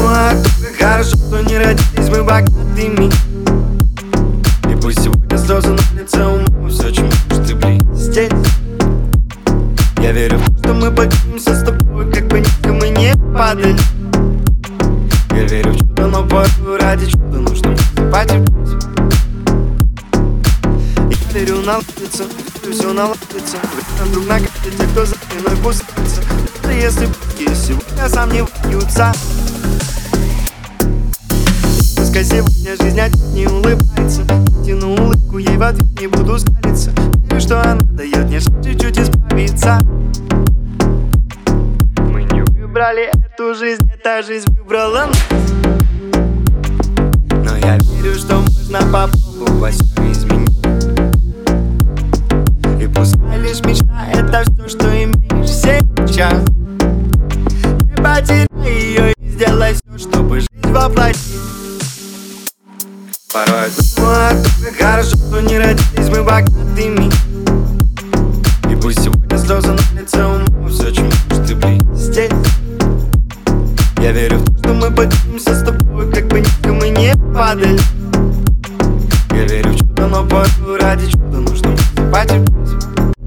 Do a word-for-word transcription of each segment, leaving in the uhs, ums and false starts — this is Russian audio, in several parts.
думаю, как хорошо, что не родились мы богатыми. И пусть сегодня слезы на лице, у мамы все, чем можешь ты блестеть. Я верю в то, что мы поднимемся с тобой, как бы низко мы не падали. Я верю в чудо, но порой ради чуда нужно высыпать и пить. Я верю, наладится, все наладится. Время друг на карте, те, кто за спиной пустится. Даже если пути сегодня сомневаются. Пускай сегодня жизнь опять не улыбается. Тяну улыбку, ей в ответ не буду скалиться. Верю, что она дает мне шанс чуть-чуть исправиться. Мы не выбрали эту жизнь, эта жизнь выбрала нас. Но я верю, что можно попробовать все изменить. И пускай лишь мечта — это все, что имеешь сейчас. Не потеряй ее и сделай все, чтобы жизнь воплотить. Порой думаю, как хорошо, что не родились мы богатыми. И пусть сегодня слезы на лице, у мамы все, чем можешь ты блестеть. Я верю в то, что мы поднимемся с тобой, как бы низко мы не падали. Я верю в чудо, но порой ради чуда нужно высыпать и пить.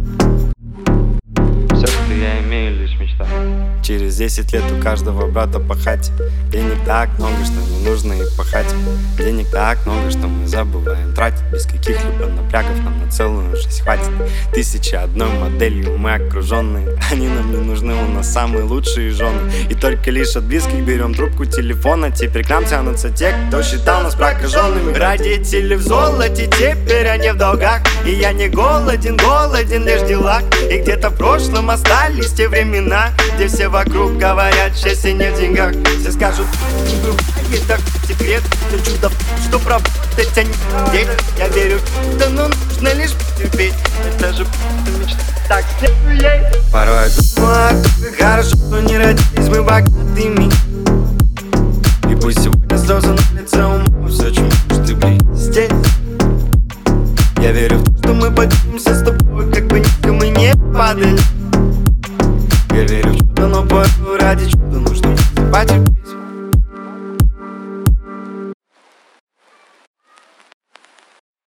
Все, что я имею, лишь мечта. Через десять лет у каждого брата по хате. Денег так много, что не нужно и пахать. Денег так много, что мы забываем тратить. Без каких-либо напрягов нам на целую жизнь хватит. Тысячи одной моделью мы окруженные. Они нам не нужны, у нас самые лучшие жены. И только лишь от близких берем трубку телефона. Теперь к нам тянутся те, кто считал нас прокаженными. Родители в золоте, теперь они в долгах. И я не голоден, голоден лишь в делах. И где-то в прошлом остались те времена, где все вокруг говорят, счастье не в деньгах. Все скажут, не бывает так секрет. Но чудо в том, что работать, а не деть. Я верю, да но нужно лишь потерпеть. Это же просто мечта, так следуй ей. Пора